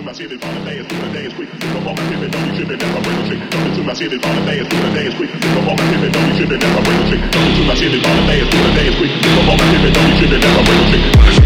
my city, all the dance, the dance quick. Come on, my hip and don't be tripping, never break no shit. Come to my city, all the dance quick. Come on, my hip and don't be tripping, never break no shit. Come to my city, all the dance quick. Come on, my hip and don't be tripping, never break no shit.